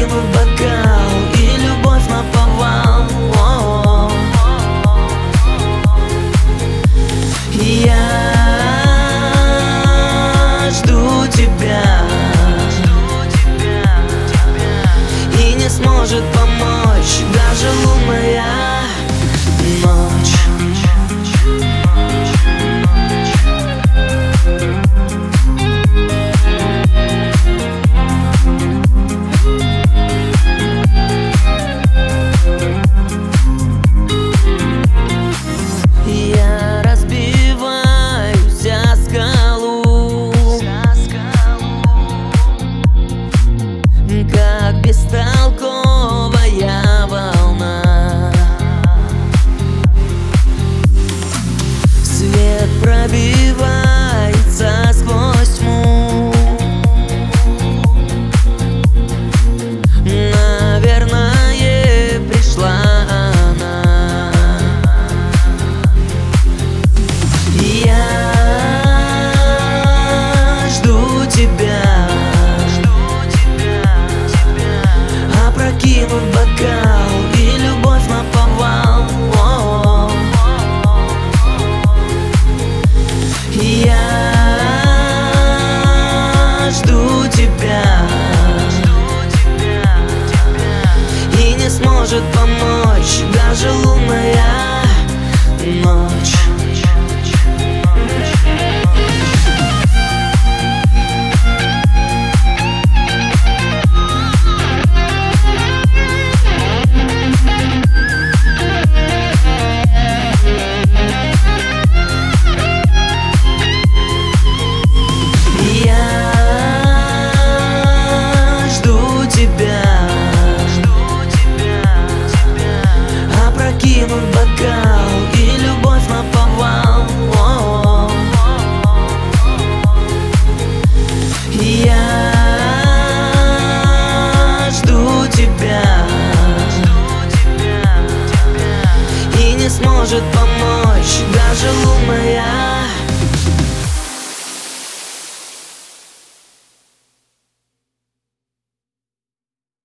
опрокинут бокал и любовь наповал. Я жду тебя, и не сможет помочь даже лунная ночь. Я разбиваюсь о скалу, как бестолковая волна. Свет пробивается сквозь тьму. Наверное, пришла она. Я жду тебя, опрокинут бокал и любовь наповал. Я жду тебя, и не сможет помочь даже лунная ночь. Опрокинут бокал и любовь наповал. Я жду тебя, и не сможет помочь даже лунная